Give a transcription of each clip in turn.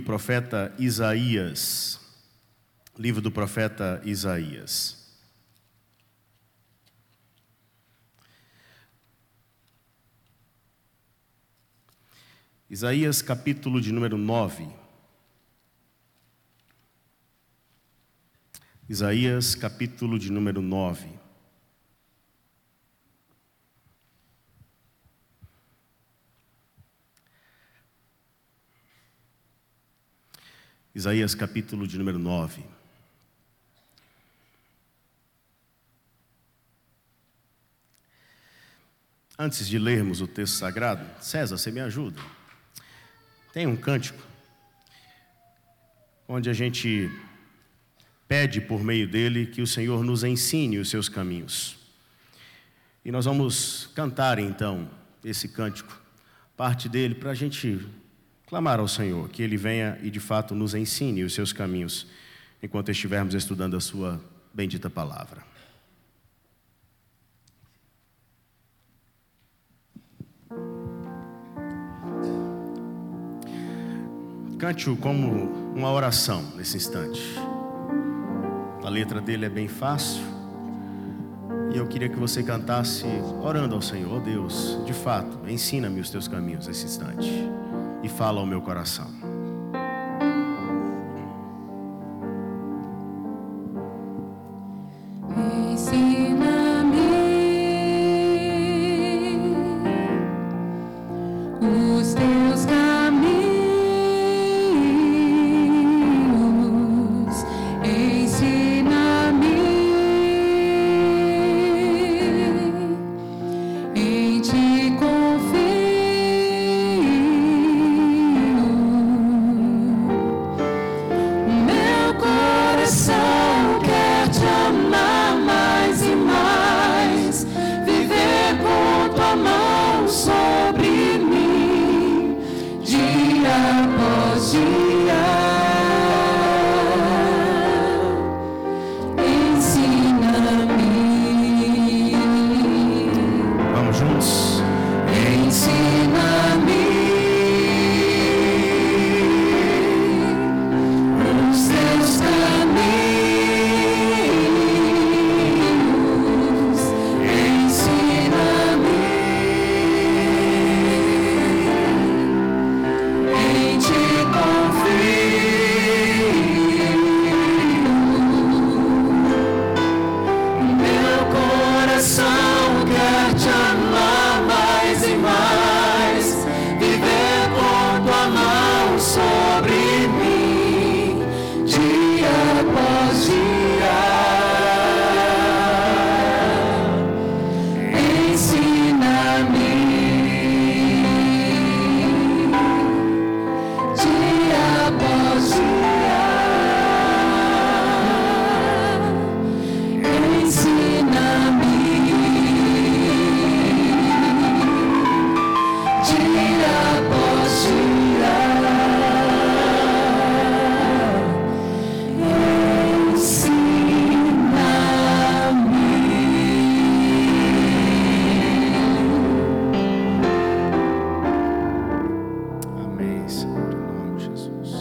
Profeta Isaías, livro do profeta Isaías. Isaías, capítulo de número 9. Isaías, capítulo de número 9. Isaías, capítulo de número 9. Antes de lermos o texto sagrado, César, você me ajuda? Tem um cântico onde a gente pede por meio dele que o Senhor nos ensine os seus caminhos. E nós vamos cantar então esse cântico, parte dele, para a gente clamar ao Senhor que Ele venha e de fato nos ensine os seus caminhos enquanto estivermos estudando a sua bendita palavra. Cante-o como uma oração nesse instante. A letra dele é bem fácil e eu queria que você cantasse orando ao Senhor. Oh Deus, de fato, ensina-me os teus caminhos nesse instante e fala ao meu coração. Ensina-me os teus caminhos, ensina-me, em ti confio. Meu coração quer te amar mais e mais, viver com tua mão sobre mim, dia após dia. Ensina-me. Vamos juntos? Ensina-me os teus caminhos, ensina-me, em ti confio. Meu coração quer te amar mais e mais, viver com tua mão sobre mim, dia após dia. Ensina-me, dia após dia. Ensina-me, dia após dia. Amém, Senhor, em nome de Jesus.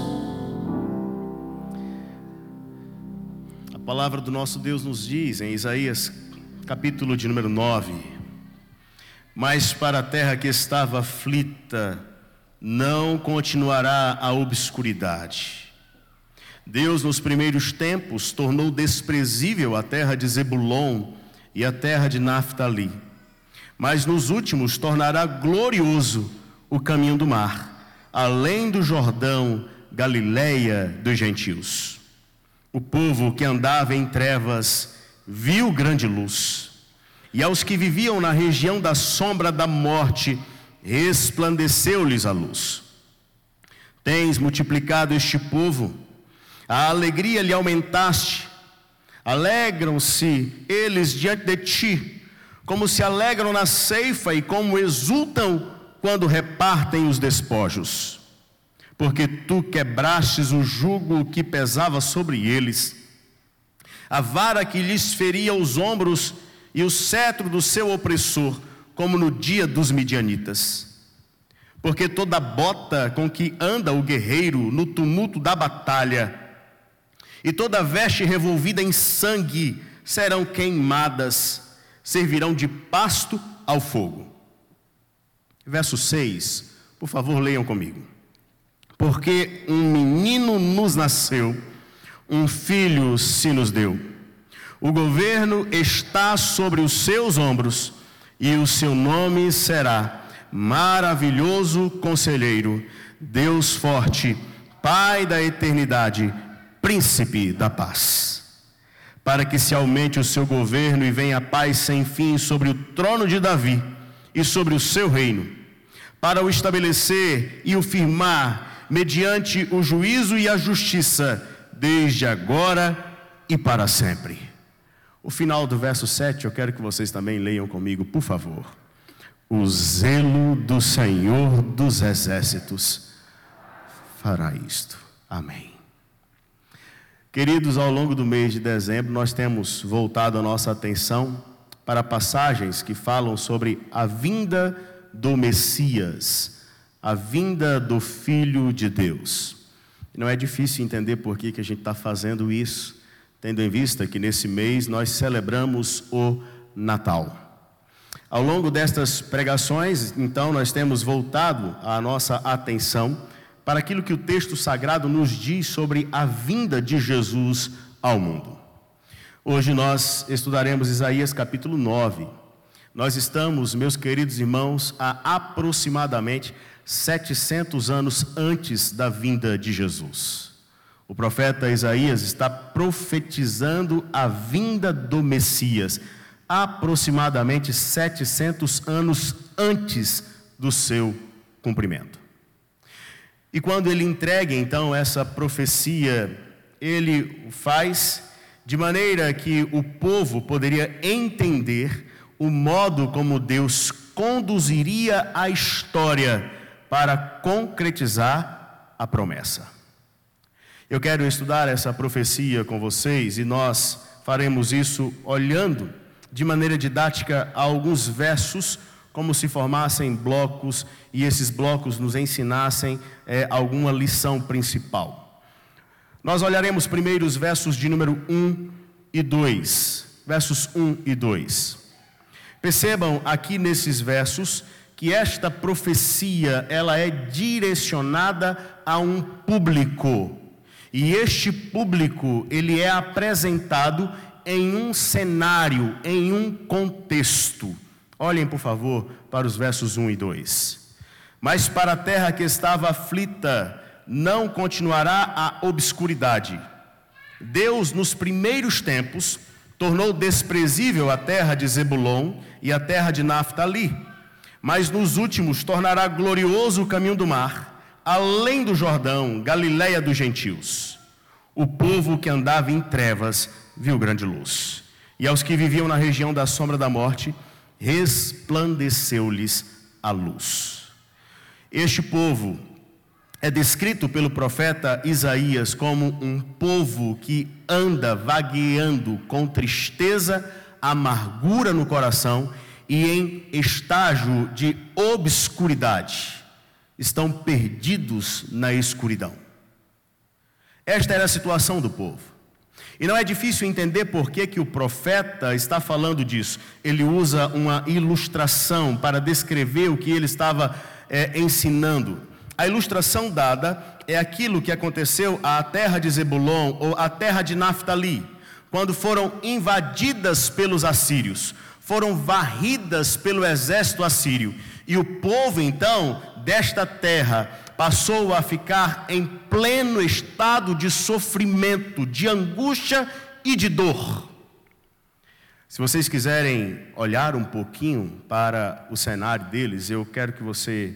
A palavra do nosso Deus nos diz em Isaías, capítulo de número 9: mas para a terra que estava aflita, não continuará a obscuridade. Deus, nos primeiros tempos, tornou desprezível a terra de Zebulon e a terra de Naftali, mas nos últimos tornará glorioso o caminho do mar, além do Jordão, Galileia dos gentios. O povo que andava em trevas viu grande luz, e aos que viviam na região da sombra da morte, resplandeceu-lhes a luz. Tens multiplicado este povo, a alegria lhe aumentaste, alegram-se eles diante de ti, como se alegram na ceifa e como exultam quando repartem os despojos. Porque tu quebrastes o jugo que pesava sobre eles, a vara que lhes feria os ombros e o cetro do seu opressor, como no dia dos midianitas. Porque toda bota com que anda o guerreiro no tumulto da batalha, e toda veste revolvida em sangue serão queimadas, servirão de pasto ao fogo. Verso 6, por favor, leiam comigo. Porque um menino nos nasceu, um filho se nos deu. O governo está sobre os seus ombros, e o seu nome será Maravilhoso Conselheiro, Deus Forte, Pai da Eternidade, Príncipe da Paz. Para que se aumente o seu governo e venha a paz sem fim sobre o trono de Davi e sobre o seu reino, para o estabelecer e o firmar mediante o juízo e a justiça, desde agora e para sempre. O final do verso 7, eu quero que vocês também leiam comigo, por favor. O zelo do Senhor dos Exércitos fará isto. Amém. Queridos, ao longo do mês de dezembro, nós temos voltado a nossa atenção para passagens que falam sobre a vinda do Messias, a vinda do Filho de Deus. Não é difícil entender por que a gente está fazendo isso, tendo em vista que nesse mês nós celebramos o Natal. Ao longo destas pregações, então, nós temos voltado a nossa atenção para aquilo que o texto sagrado nos diz sobre a vinda de Jesus ao mundo. Hoje nós estudaremos Isaías capítulo 9. Nós estamos, meus queridos irmãos, a aproximadamente 700 anos antes da vinda de Jesus. O profeta Isaías está profetizando a vinda do Messias, aproximadamente 700 anos antes do seu cumprimento. E quando ele entrega então essa profecia, ele o faz de maneira que o povo poderia entender o modo como Deus conduziria a história para concretizar a promessa. Eu quero estudar essa profecia com vocês e nós faremos isso olhando de maneira didática alguns versos, como se formassem blocos e esses blocos nos ensinassem alguma lição principal. Nós olharemos primeiro os versos de número 1 e 2, versos 1 e 2. Percebam aqui nesses versos que esta profecia, ela é direcionada a um público. E este público, ele é apresentado em um cenário, em um contexto. Olhem, por favor, para os versos 1 e 2. Mas para a terra que estava aflita, não continuará a obscuridade. Deus, nos primeiros tempos, tornou desprezível a terra de Zebulon e a terra de Naftali. Mas nos últimos tornará glorioso o caminho do mar, além do Jordão, Galileia dos gentios. O povo que andava em trevas viu grande luz, e aos que viviam na região da sombra da morte, resplandeceu-lhes a luz. Este povo é descrito pelo profeta Isaías como um povo que anda vagueando com tristeza, amargura no coração e em estágio de obscuridade. Estão perdidos na escuridão. Esta era a situação do povo. E não é difícil entender por que o profeta está falando disso. Ele usa uma ilustração para descrever o que ele estava ensinando. A ilustração dada é aquilo que aconteceu à terra de Zebulon ou à terra de Naftali, quando foram invadidas pelos assírios, foram varridas pelo exército assírio. E o povo então desta terra passou a ficar em pleno estado de sofrimento, de angústia e de dor. Se vocês quiserem olhar um pouquinho para o cenário deles, eu quero que você,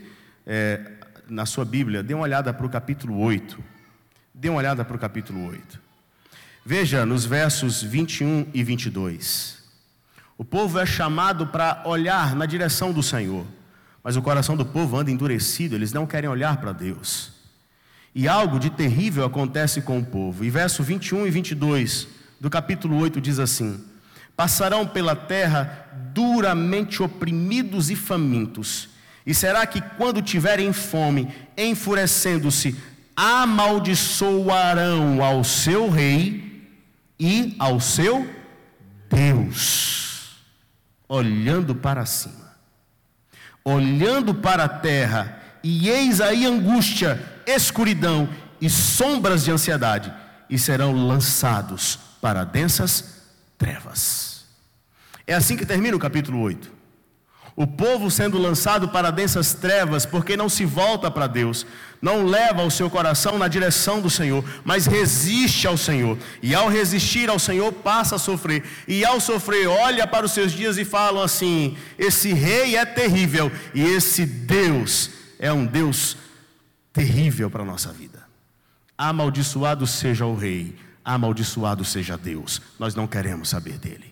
na sua Bíblia, dê uma olhada para o capítulo 8. Dê uma olhada para o capítulo 8. Veja nos versos 21 e 22. O povo é chamado para olhar na direção do Senhor. Mas o coração do povo anda endurecido, eles não querem olhar para Deus. E algo de terrível acontece com o povo. E verso 21 e 22 do capítulo 8 diz assim: passarão pela terra duramente oprimidos e famintos, E será que quando tiverem fome, enfurecendo-se, amaldiçoarão ao seu rei e ao seu Deus? Olhando para cima, olhando para a terra, e eis aí angústia, escuridão e sombras de ansiedade, e serão lançados para densas trevas. É assim que termina o capítulo 8. O povo sendo lançado para densas trevas, porque não se volta para Deus, não leva o seu coração na direção do Senhor, mas resiste ao Senhor, e ao resistir ao Senhor passa a sofrer, e ao sofrer olha para os seus dias e falam assim: esse rei é terrível, e esse Deus é um Deus terrível para a nossa vida. Amaldiçoado seja o rei, amaldiçoado seja Deus, nós não queremos saber dele.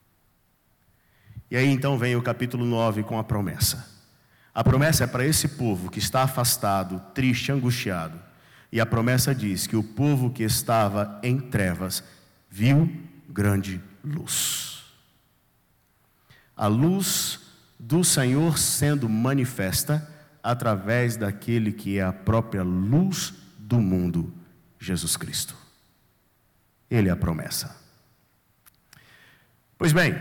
E aí então vem o capítulo 9 com a promessa. A promessa é para esse povo que está afastado, triste, angustiado. E a promessa diz que o povo que estava em trevas viu grande luz. A luz do Senhor sendo manifesta através daquele que é a própria luz do mundo, Jesus Cristo. Ele é a promessa. Pois bem,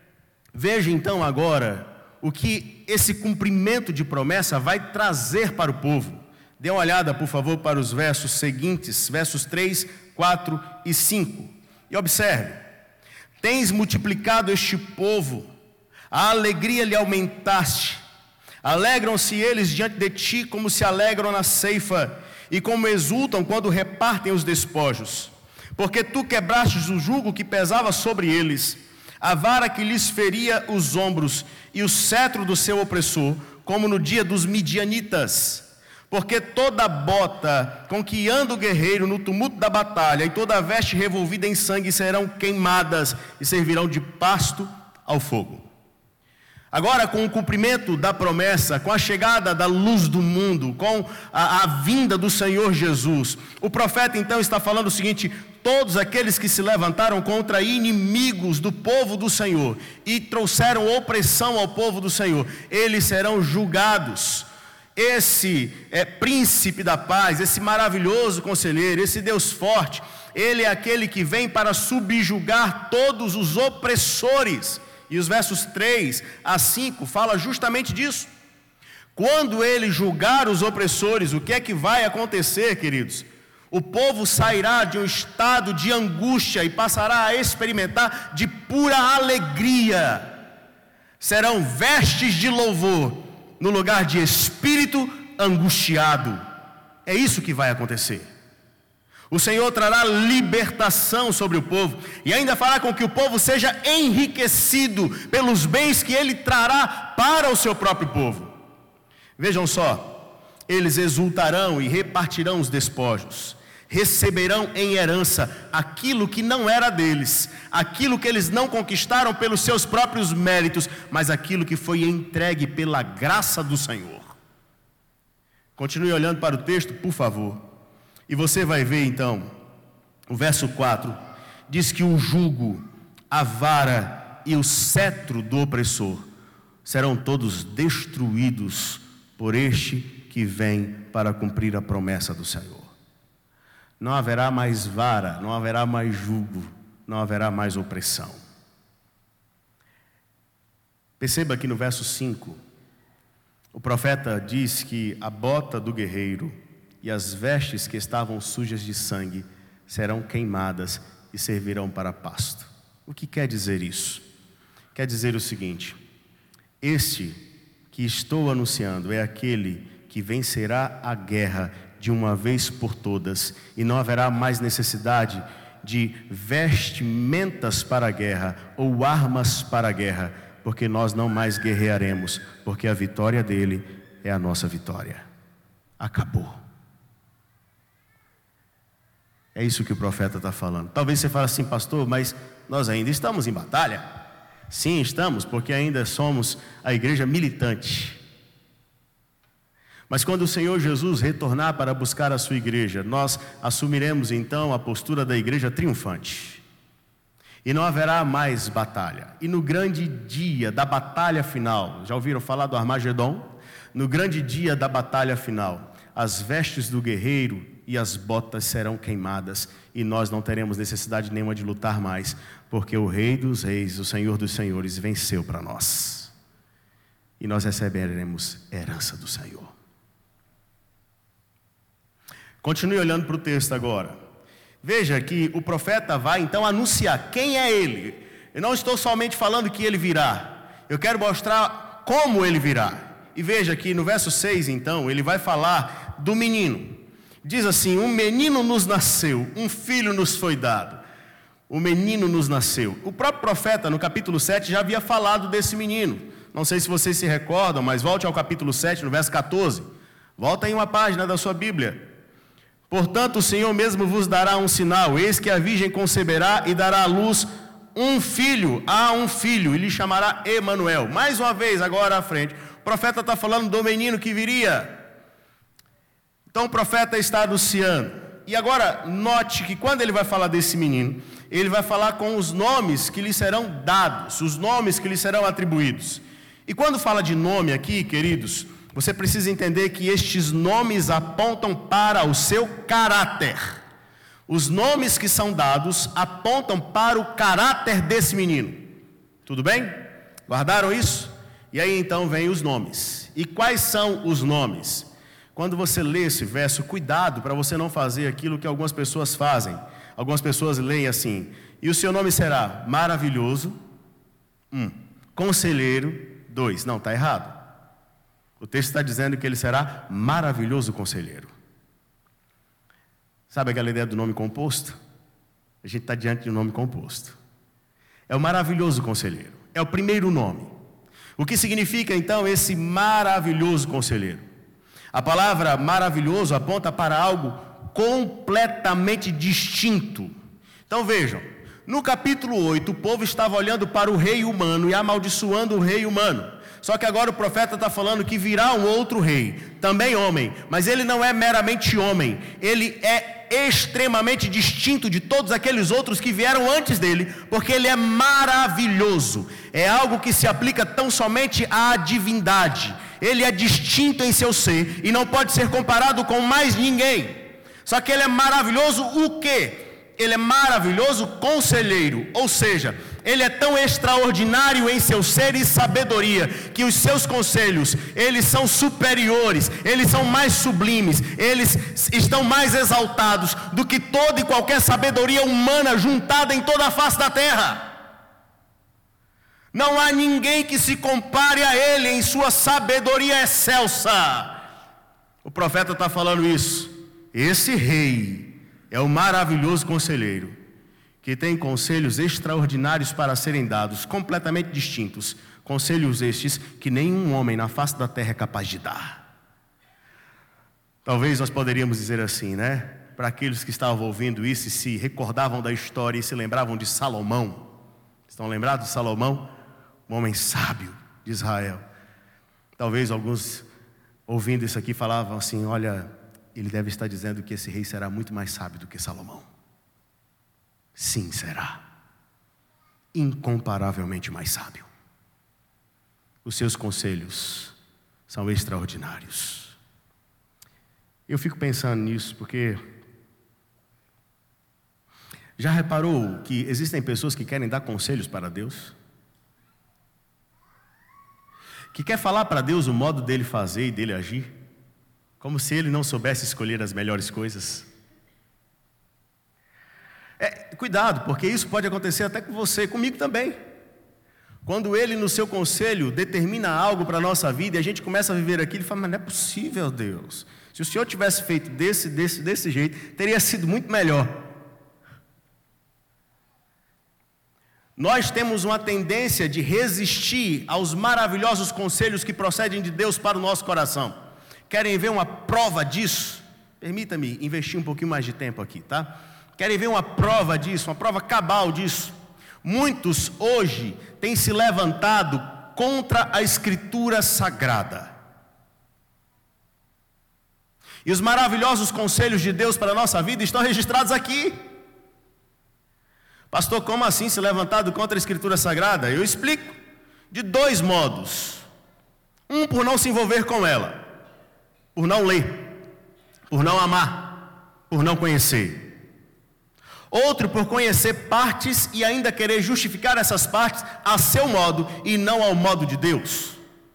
veja então agora o que esse cumprimento de promessa vai trazer para o povo. Dê uma olhada, por favor, para os versos seguintes, versos 3, 4 e 5. E observe: tens multiplicado este povo, a alegria lhe aumentaste. Alegram-se eles diante de ti como se alegram na ceifa, e como exultam quando repartem os despojos. Porque tu quebrastes o jugo que pesava sobre eles, a vara que lhes feria os ombros, e o cetro do seu opressor, como no dia dos midianitas. Porque toda bota com que anda o guerreiro no tumulto da batalha, e toda veste revolvida em sangue serão queimadas, e servirão de pasto ao fogo. Agora, com o cumprimento da promessa, com a chegada da luz do mundo, com a vinda do Senhor Jesus, o profeta então está falando o seguinte: todos aqueles que se levantaram contra inimigos do povo do Senhor e trouxeram opressão ao povo do Senhor, eles serão julgados. Esse príncipe da paz, esse maravilhoso conselheiro, esse Deus forte, ele é aquele que vem para subjugar todos os opressores. E os versos 3 a 5 fala justamente disso. Quando ele julgar os opressores, o que é que vai acontecer, queridos? O povo sairá de um estado de angústia e passará a experimentar de pura alegria. Serão vestes de louvor no lugar de espírito angustiado. É isso que vai acontecer. O Senhor trará libertação sobre o povo, e ainda fará com que o povo seja enriquecido pelos bens que ele trará para o seu próprio povo. Vejam só, eles exultarão e repartirão os despojos, receberão em herança aquilo que não era deles, aquilo que eles não conquistaram pelos seus próprios méritos, mas aquilo que foi entregue pela graça do Senhor. Continue olhando para o texto, por favor. E você vai ver então, o verso 4, diz que o jugo, a vara e o cetro do opressor serão todos destruídos por este que vem para cumprir a promessa do Senhor. Não haverá mais vara, não haverá mais jugo, não haverá mais opressão. Perceba aqui no verso 5, o profeta diz que a bota do guerreiro e as vestes que estavam sujas de sangue serão queimadas e servirão para pasto. O que quer dizer isso? Quer dizer o seguinte: este que estou anunciando é aquele que vencerá a guerra de uma vez por todas, e não haverá mais necessidade de vestimentas para a guerra ou armas para a guerra, porque nós não mais guerrearemos, porque a vitória dele é a nossa vitória. Acabou. É isso que o profeta está falando. Talvez você fale assim: pastor, mas nós ainda estamos em batalha. Sim, estamos, porque ainda somos a igreja militante. Mas quando o Senhor Jesus retornar para buscar a sua igreja, nós assumiremos então a postura da igreja triunfante. E não haverá mais batalha. E no grande dia da batalha final, já ouviram falar do Armagedon? no grande dia da batalha final, as vestes do guerreiro e as botas serão queimadas, e nós não teremos necessidade nenhuma de lutar mais, porque o Rei dos Reis, o Senhor dos Senhores, venceu para nós, e nós receberemos a herança do Senhor. Continue olhando para o texto agora. Veja que o profeta vai então anunciar quem é ele. Eu não estou somente falando que ele virá, eu quero mostrar como ele virá. E veja que no verso 6 então, ele vai falar do menino. Diz assim: um menino nos nasceu, um filho nos foi dado. O menino nos nasceu. O próprio profeta no capítulo 7 já havia falado desse menino. Não sei se vocês se recordam, mas volte ao capítulo 7, no verso 14. Volta em uma página da sua Bíblia. Portanto, o Senhor mesmo vos dará um sinal: eis que a virgem conceberá e dará à luz um filho, e lhe chamará Emanuel. Mais uma vez, agora à frente, o profeta está falando do menino que viria. Então o profeta está anunciando. E agora, note que quando ele vai falar desse menino, ele vai falar com os nomes que lhe serão dados, os nomes que lhe serão atribuídos. E quando fala de nome aqui, queridos, você precisa entender que estes nomes apontam para o seu caráter. Os nomes que são dados apontam para o caráter desse menino. Tudo bem? Guardaram isso? E aí então vem os nomes. E quais são os nomes? Quando você lê esse verso, cuidado para você não fazer aquilo que algumas pessoas fazem. Algumas pessoas leem assim: e o seu nome será maravilhoso, conselheiro, 2. Não, está errado. O texto está dizendo que ele será maravilhoso conselheiro. Sabe aquela ideia do nome composto? A gente está diante de um nome composto. É o maravilhoso conselheiro. É o primeiro nome. O que significa então esse maravilhoso conselheiro? A palavra maravilhoso aponta para algo completamente distinto. Então vejam, no capítulo 8, o povo estava olhando para o rei humano e amaldiçoando o rei humano. Só que agora o profeta está falando que virá um outro rei, também homem, mas ele não é meramente homem, ele é extremamente distinto de todos aqueles outros que vieram antes dele, porque ele é maravilhoso. É algo que se aplica tão somente à divindade. Ele é distinto em seu ser e não pode ser comparado com mais ninguém. Só que ele é maravilhoso o quê? Ele é maravilhoso conselheiro, ou seja, ele é tão extraordinário em seu ser e sabedoria, que os seus conselhos, eles são superiores, eles são mais sublimes, eles estão mais exaltados do que toda e qualquer sabedoria humana juntada em toda a face da terra. Não há ninguém que se compare a ele em sua sabedoria excelsa. O profeta está falando isso. Esse rei é o maravilhoso conselheiro, que tem conselhos extraordinários para serem dados, completamente distintos. Conselhos estes que nenhum homem na face da terra é capaz de dar. Talvez nós poderíamos dizer assim, né? Para aqueles que estavam ouvindo isso e se recordavam da história e se lembravam de Salomão. Estão lembrados de Salomão? Um homem sábio de Israel. Talvez alguns ouvindo isso aqui falavam assim: olha, ele deve estar dizendo que esse rei será muito mais sábio do que Salomão. Sim, será. Incomparavelmente mais sábio. Os seus conselhos são extraordinários. Eu fico pensando nisso porque já reparou que existem pessoas que querem dar conselhos para Deus? Que quer falar para Deus o modo dele fazer e dele agir? Como se ele não soubesse escolher as melhores coisas. Cuidado, porque isso pode acontecer até com você, comigo também. Quando ele no seu conselho determina algo para a nossa vida e a gente começa a viver aquilo, ele fala: mas não é possível, Deus. Se o Senhor tivesse feito desse jeito, teria sido muito melhor. Nós temos uma tendência de resistir aos maravilhosos conselhos que procedem de Deus para o nosso coração. Querem ver uma prova disso? Permita-me investir um pouquinho mais de tempo aqui, tá? Querem ver uma prova disso, uma prova cabal disso? Muitos hoje têm se levantado contra a Escritura Sagrada. E os maravilhosos conselhos de Deus para a nossa vida estão registrados aqui. Pastor, como assim se levantado contra a Escritura Sagrada? Eu explico. De dois modos. Um, por não se envolver com ela, por não ler, por não amar, por não conhecer. Outro, por conhecer partes e ainda querer justificar essas partes a seu modo e não ao modo de Deus.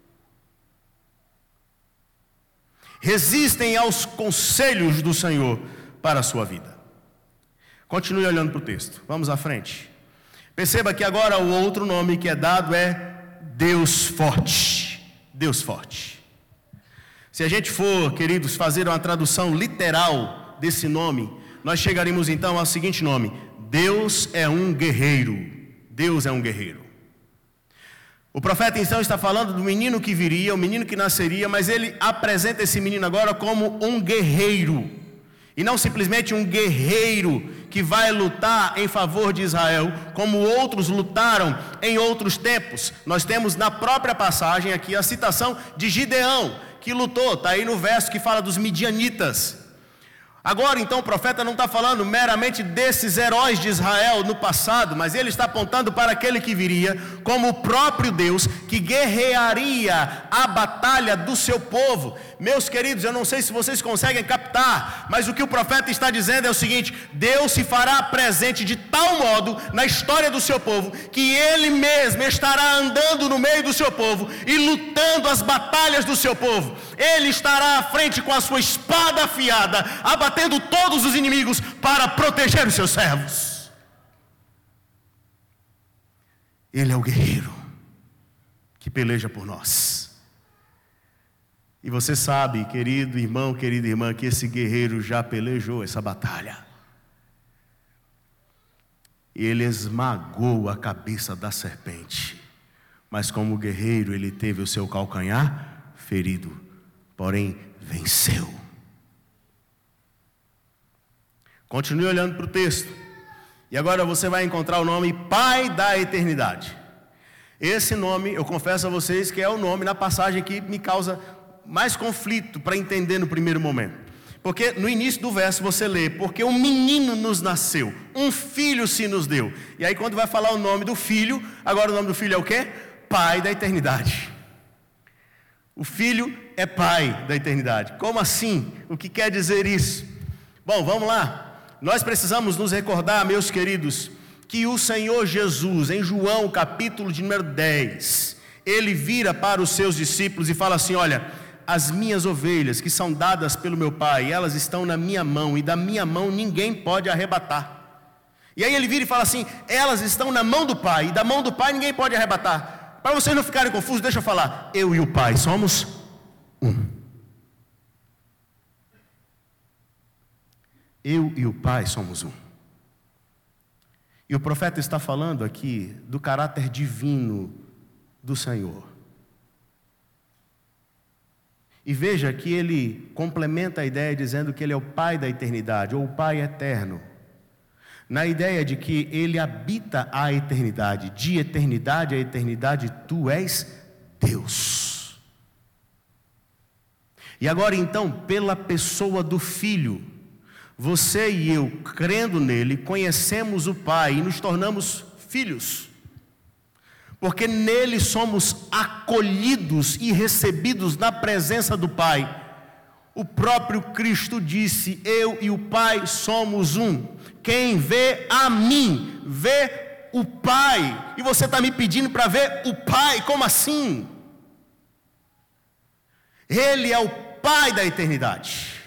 Resistem aos conselhos do Senhor para a sua vida. Continue olhando para o texto. Vamos à frente. Perceba que agora o outro nome que é dado é Deus Forte. Deus Forte. Se a gente for, queridos, fazer uma tradução literal desse nome, nós chegaremos então ao seguinte nome: Deus é um guerreiro. Deus é um guerreiro. O profeta então está falando do menino que viria, o menino que nasceria, mas ele apresenta esse menino agora como um guerreiro. E não simplesmente um guerreiro que vai lutar em favor de Israel, como outros lutaram em outros tempos. Nós temos na própria passagem aqui a citação de Gideão, que lutou, está aí no verso que fala dos midianitas. Agora então o profeta não está falando meramente desses heróis de Israel no passado, mas ele está apontando para aquele que viria como o próprio Deus, que guerrearia a batalha do seu povo. Meus queridos, eu não sei se vocês conseguem captar, mas o que o profeta está dizendo é o seguinte: Deus se fará presente de tal modo na história do seu povo, que Ele mesmo estará andando no meio do seu povo e lutando as batalhas do seu povo. Ele estará à frente com a sua espada afiada, abatendo todos os inimigos para proteger os seus servos. Ele é o guerreiro que peleja por nós. E você sabe, querido irmão, querida irmã, que esse guerreiro já pelejou essa batalha. Ele esmagou a cabeça da serpente, mas como guerreiro ele teve o seu calcanhar ferido, porém venceu. Continue olhando para o texto. E agora você vai encontrar o nome Pai da Eternidade. Esse nome, eu confesso a vocês que é o nome na passagem que me causa mais conflito para entender no primeiro momento. Porque no início do verso você lê: porque um menino nos nasceu, um filho se nos deu. E aí quando vai falar o nome do filho, agora o nome do filho é o quê? Pai da eternidade. O filho é pai da eternidade. Como assim? O que quer dizer isso? Bom, vamos lá. Nós precisamos nos recordar, meus queridos, que o Senhor Jesus, em João capítulo de número 10, ele vira para os seus discípulos e fala assim: olha, as minhas ovelhas que são dadas pelo meu Pai, elas estão na minha mão, e da minha mão ninguém pode arrebatar. E aí ele vira e fala assim: elas estão na mão do Pai, e da mão do Pai ninguém pode arrebatar. Para vocês não ficarem confusos, deixa eu falar: eu e o Pai somos um. Eu e o Pai somos um. E o profeta está falando aqui do caráter divino do Senhor. E veja que ele complementa a ideia dizendo que ele é o Pai da eternidade, ou o Pai eterno, na ideia de que ele habita a eternidade. De eternidade a eternidade tu és Deus. E agora então, pela pessoa do Filho, você e eu, crendo nele, conhecemos o Pai e nos tornamos filhos, porque nele somos acolhidos e recebidos na presença do Pai. O próprio Cristo disse: eu e o Pai somos um. Quem vê a mim, vê o Pai. E você está me pedindo para ver o Pai? Como assim? Ele é o Pai da eternidade.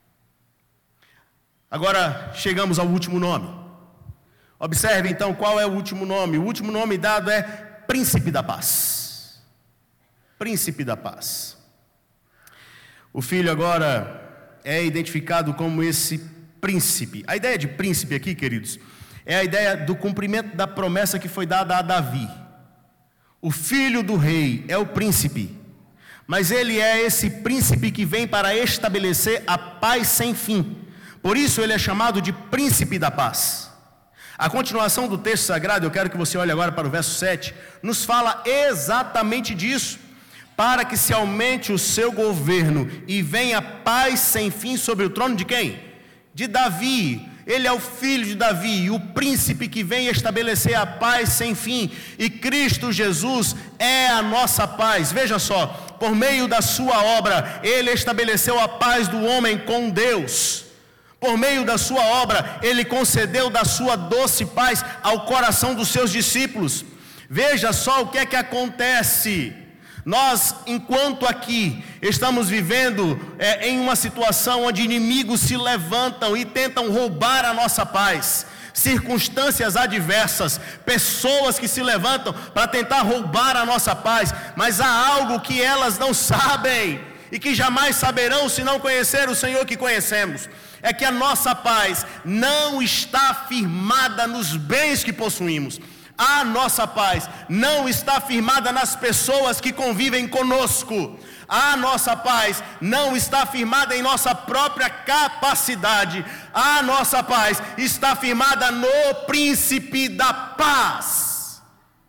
Agora chegamos ao último nome. Observe então qual é o último nome. O último nome dado é Príncipe da Paz. Príncipe da Paz. O filho agora é identificado como esse príncipe. A ideia de príncipe aqui, queridos, é a ideia do cumprimento da promessa que foi dada a Davi. O filho do rei é o príncipe, mas ele é esse príncipe que vem para estabelecer a paz sem fim. Por isso ele é chamado de Príncipe da Paz. A continuação do texto sagrado, eu quero que você olhe agora para o verso 7, nos fala exatamente disso. Para que se aumente o seu governo e venha paz sem fim sobre o trono de quem? De Davi. Ele é o filho de Davi, o príncipe que vem estabelecer a paz sem fim. E Cristo Jesus é a nossa paz. Veja só, por meio da sua obra, Ele estabeleceu a paz do homem com Deus. Por meio da sua obra, Ele concedeu da sua doce paz ao coração dos seus discípulos. Veja só o que é que acontece. Nós, enquanto aqui, estamos vivendo em uma situação onde inimigos se levantam e tentam roubar a nossa paz. Circunstâncias adversas, pessoas que se levantam para tentar roubar a nossa paz, mas há algo que elas não sabem e que jamais saberão se não conhecer o Senhor que conhecemos. É que a nossa paz não está firmada nos bens que possuímos. A nossa paz não está firmada nas pessoas que convivem conosco. A nossa paz não está firmada em nossa própria capacidade. A nossa paz está firmada no Príncipe da Paz.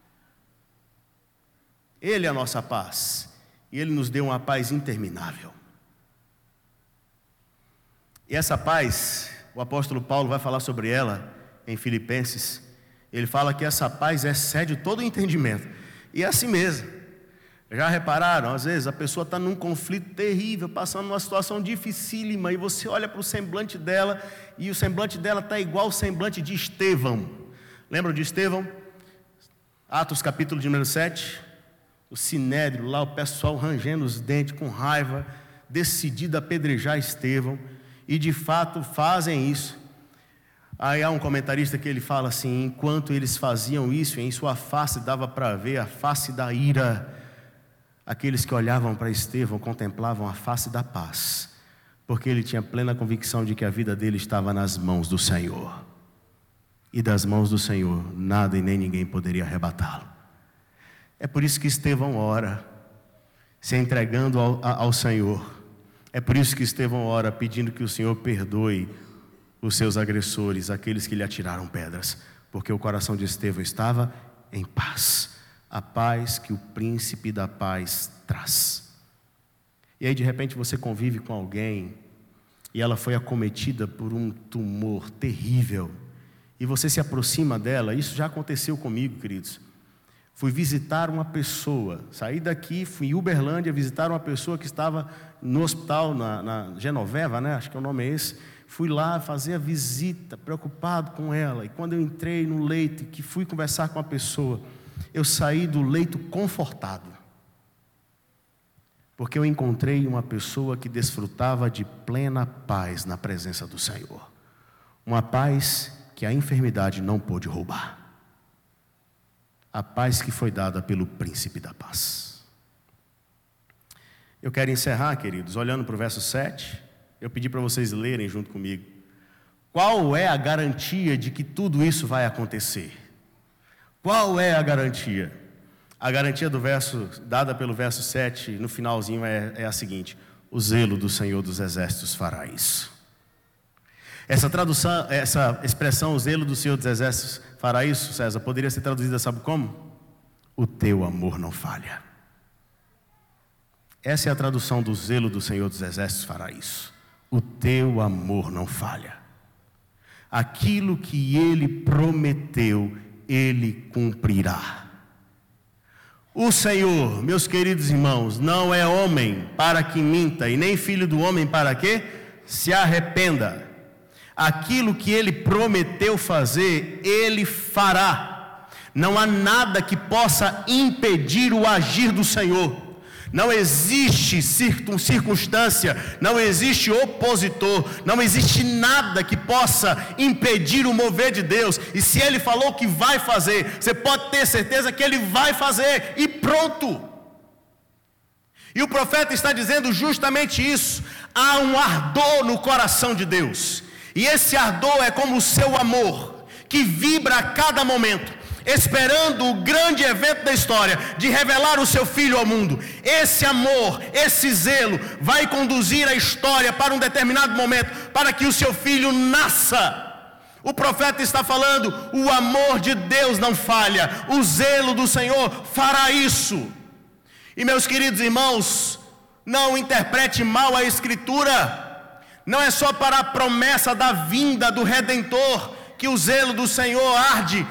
Ele é a nossa paz. E Ele nos deu uma paz interminável. E essa paz, o apóstolo Paulo vai falar sobre ela em Filipenses. Ele fala que essa paz excede todo o entendimento. E é assim mesmo. Já repararam? Às vezes a pessoa está num conflito terrível, passando numa situação dificílima, e você olha para o semblante dela, e o semblante dela está igual ao semblante de Estevão. Lembram de Estevão? Atos capítulo de número 7. O sinédrio lá, o pessoal rangendo os dentes com raiva, decidido a apedrejar Estevão. E de fato fazem isso. Aí há um comentarista que ele fala assim: enquanto eles faziam isso, em sua face dava para ver a face da ira. Aqueles que olhavam para Estevão contemplavam a face da paz, porque ele tinha plena convicção de que a vida dele estava nas mãos do Senhor. E das mãos do Senhor nada e nem ninguém poderia arrebatá-lo. É por isso que Estevão ora, se entregando ao Senhor. É por isso que Estevão ora, pedindo que o Senhor perdoe os seus agressores, aqueles que lhe atiraram pedras, porque o coração de Estevão estava em paz, a paz que o príncipe da paz traz. E aí de repente você convive com alguém e ela foi acometida por um tumor terrível, e você se aproxima dela. Isso já aconteceu comigo, queridos. Fui visitar uma pessoa, saí daqui, fui em Uberlândia visitar uma pessoa que estava no hospital, na Genoveva, né? Acho que o nome é esse. Fui lá fazer a visita, preocupado com ela. E quando eu entrei no leito, que fui conversar com a pessoa, eu saí do leito confortado. Porque eu encontrei uma pessoa que desfrutava de plena paz na presença do Senhor. Uma paz que a enfermidade não pôde roubar. A paz que foi dada pelo príncipe da paz. Eu quero encerrar, queridos, olhando para o verso 7. Eu pedi para vocês lerem junto comigo. Qual é a garantia de que tudo isso vai acontecer? Qual é a garantia? A garantia do verso, dada pelo verso 7, no finalzinho, é a seguinte: o zelo do Senhor dos Exércitos fará isso. Essa tradução, essa expressão, o zelo do Senhor dos Exércitos fará isso, César, poderia ser traduzida, sabe como? O teu amor não falha. Essa é a tradução do zelo do Senhor dos Exércitos fará isso. O teu amor não falha. Aquilo que Ele prometeu, Ele cumprirá. O Senhor, meus queridos irmãos, não é homem para que minta, e nem filho do homem para que se arrependa. Aquilo que Ele prometeu fazer, Ele fará. Não há nada que possa impedir o agir do Senhor. Não existe circunstância, não existe opositor, não existe nada que possa impedir o mover de Deus. E se Ele falou que vai fazer, você pode ter certeza que Ele vai fazer, e pronto. E o profeta está dizendo justamente isso. Há um ardor no coração de Deus, e esse ardor é como o seu amor, que vibra a cada momento, esperando o grande evento da história, de revelar o seu Filho ao mundo. Esse amor, esse zelo, vai conduzir a história para um determinado momento, para que o seu Filho nasça. O profeta está falando, o amor de Deus não falha, o zelo do Senhor fará isso. E meus queridos irmãos, não interprete mal a Escritura. Não é só para a promessa da vinda do Redentor que o zelo do Senhor arde,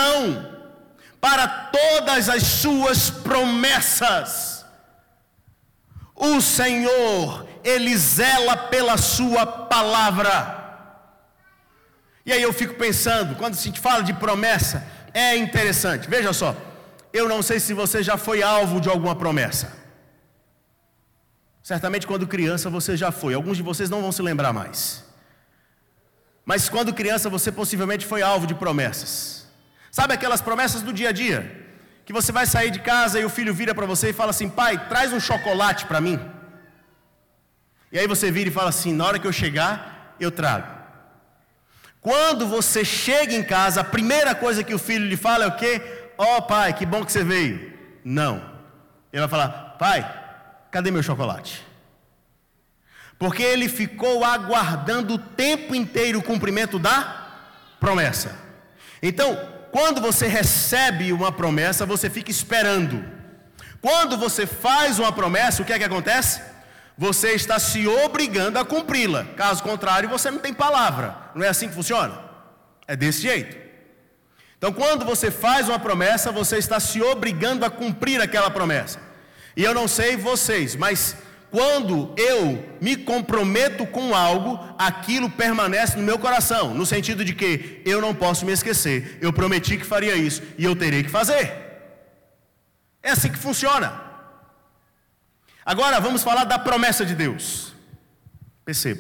não, para todas as suas promessas. O Senhor, Ele zela pela sua palavra. E aí eu fico pensando, quando a gente fala de promessa, é interessante. Veja só, eu não sei se você já foi alvo de alguma promessa. Certamente quando criança você já foi. Alguns de vocês não vão se lembrar mais. Mas quando criança você possivelmente foi alvo de promessas. Sabe aquelas promessas do dia a dia? Que você vai sair de casa e o filho vira para você e fala assim: pai, traz um chocolate para mim. E aí você vira e fala assim: na hora que eu chegar, eu trago. Quando você chega em casa, a primeira coisa que o filho lhe fala é o quê? Ó, pai, que bom que você veio. Não. Ele vai falar: pai, cadê meu chocolate? Porque ele ficou aguardando o tempo inteiro o cumprimento da promessa. Então, quando você recebe uma promessa, você fica esperando. Quando você faz uma promessa, o que é que acontece? Você está se obrigando a cumpri-la. Caso contrário, você não tem palavra. Não é assim que funciona? É desse jeito. Então, quando você faz uma promessa, você está se obrigando a cumprir aquela promessa. E eu não sei vocês, mas quando eu me comprometo com algo, aquilo permanece no meu coração, no sentido de que eu não posso me esquecer. Eu prometi que faria isso e eu terei que fazer. É assim que funciona. Agora vamos falar da promessa de Deus. Perceba,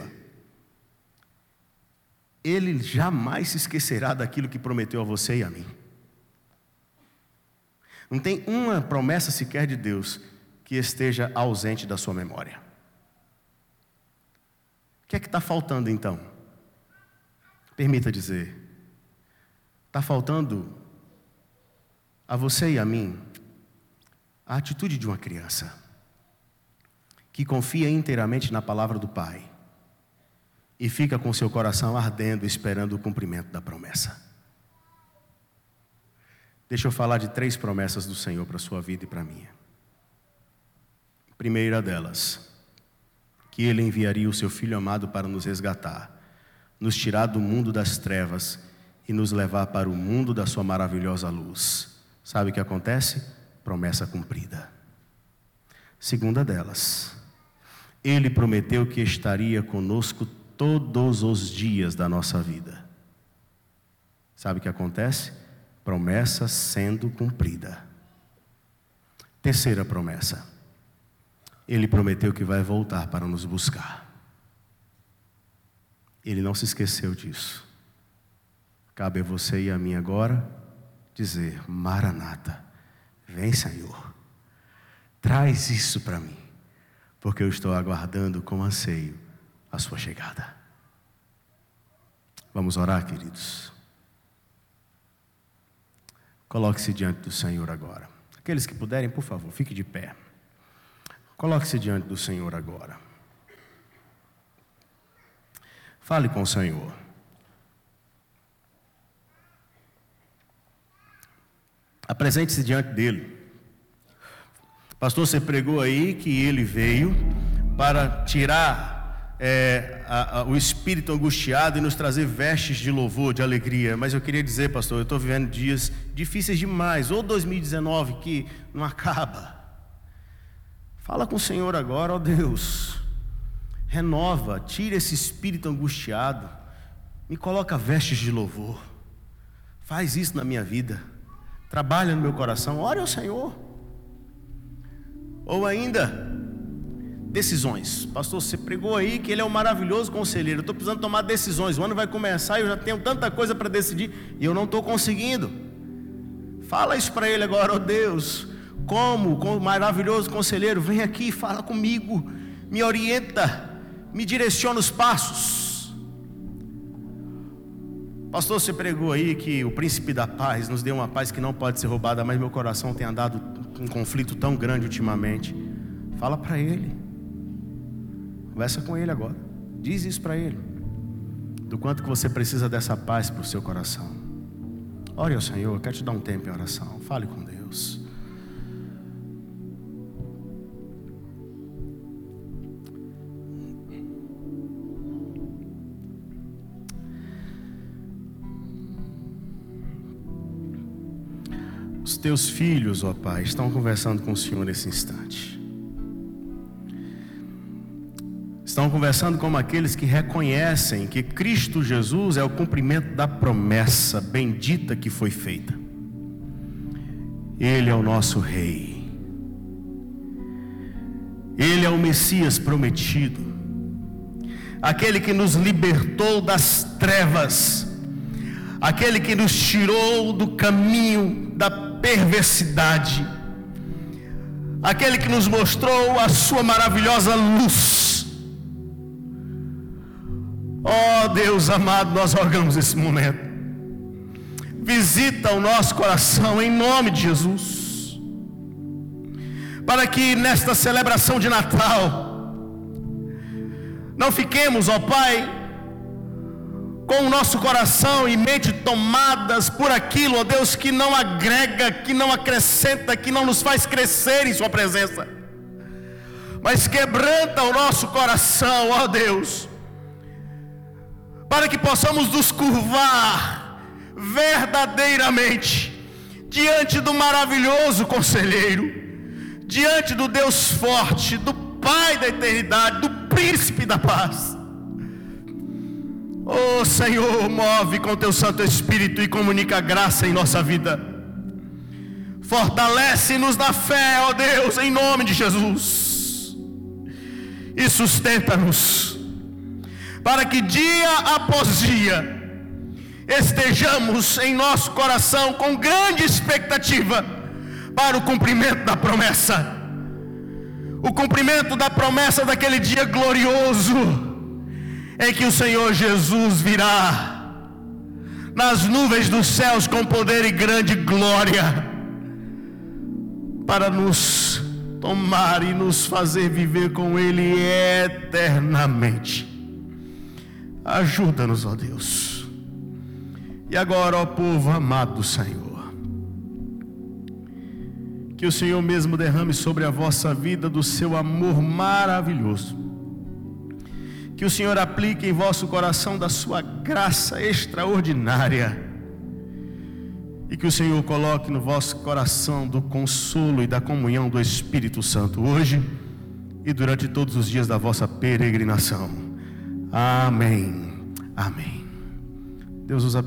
Ele jamais se esquecerá daquilo que prometeu a você e a mim. Não tem uma promessa sequer de Deus que esteja ausente da sua memória. O que é que está faltando então? Permita dizer, está faltando a você e a mim a atitude de uma criança que confia inteiramente na palavra do Pai e fica com seu coração ardendo, esperando o cumprimento da promessa. Deixa eu falar de 3 promessas do Senhor para a sua vida e para a minha. Primeira delas, que Ele enviaria o seu Filho amado para nos resgatar, nos tirar do mundo das trevas e nos levar para o mundo da sua maravilhosa luz. Sabe o que acontece? Promessa cumprida. Segunda delas, Ele prometeu que estaria conosco todos os dias da nossa vida. Sabe o que acontece? Promessa sendo cumprida. Terceira promessa, Ele prometeu que vai voltar para nos buscar. Ele não se esqueceu disso. Cabe a você e a mim agora dizer: Maranata, vem Senhor, traz isso para mim, porque eu estou aguardando com anseio a sua chegada. Vamos orar, queridos. Coloque-se diante do Senhor agora. Aqueles que puderem, por favor, fique de pé. Coloque-se diante do Senhor agora. Fale com o Senhor. Apresente-se diante dele. Pastor, você pregou aí que ele veio para tirar o espírito angustiado e nos trazer vestes de louvor, de alegria. Mas eu queria dizer, pastor, eu estou vivendo dias difíceis demais. Ou 2019 que não acaba. Fala com o Senhor agora, ó Deus. Renova, tira esse espírito angustiado. Me coloca vestes de louvor. Faz isso na minha vida. Trabalha no meu coração. Ore ao Senhor. Ou ainda, decisões. Pastor, você pregou aí que Ele é um maravilhoso conselheiro. Eu estou precisando tomar decisões. O ano vai começar e eu já tenho tanta coisa para decidir e eu não estou conseguindo. Fala isso para Ele agora, ó Deus. Como maravilhoso conselheiro, vem aqui, fala comigo, me orienta, me direciona os passos. Pastor, você pregou aí que o príncipe da paz nos deu uma paz que não pode ser roubada, mas meu coração tem andado em conflito tão grande ultimamente. Fala para Ele, conversa com Ele agora, diz isso para Ele, do quanto que você precisa dessa paz para o seu coração. Ore ao Senhor, eu quero te dar um tempo em oração, fale com Deus. Os teus filhos, ó Pai, estão conversando com o Senhor nesse instante. estão conversando como aqueles que reconhecem que Cristo Jesus é o cumprimento da promessa bendita que foi feita. Ele é o nosso Rei. Ele é o Messias prometido, aquele que nos libertou das trevas, aquele que nos tirou do caminho da perversidade, aquele que nos mostrou a sua maravilhosa luz. Oh Deus amado, nós rogamos esse momento, visita o nosso coração em nome de Jesus, para que nesta celebração de Natal não fiquemos, ó Pai, com o nosso coração e mente tomadas por aquilo, ó Deus, que não agrega, que não acrescenta, que não nos faz crescer em sua presença, mas quebranta o nosso coração, ó Deus, para que possamos nos curvar verdadeiramente diante do maravilhoso conselheiro, diante do Deus forte, do Pai da eternidade, do Príncipe da paz. Oh Senhor, move com teu Santo Espírito e comunica a graça em nossa vida. Fortalece-nos na fé, ó Deus, em nome de Jesus, e sustenta-nos, para que dia após dia estejamos em nosso coração com grande expectativa para o cumprimento da promessa, o cumprimento da promessa daquele dia glorioso em que o Senhor Jesus virá nas nuvens dos céus com poder e grande glória, para nos tomar e nos fazer viver com Ele eternamente. Ajuda-nos, ó Deus. E agora, ó povo amado do Senhor, que o Senhor mesmo derrame sobre a vossa vida do seu amor maravilhoso, que o Senhor aplique em vosso coração da sua graça extraordinária, e que o Senhor coloque no vosso coração do consolo e da comunhão do Espírito Santo, hoje e durante todos os dias da vossa peregrinação. Amém. Amém. Deus os abençoe.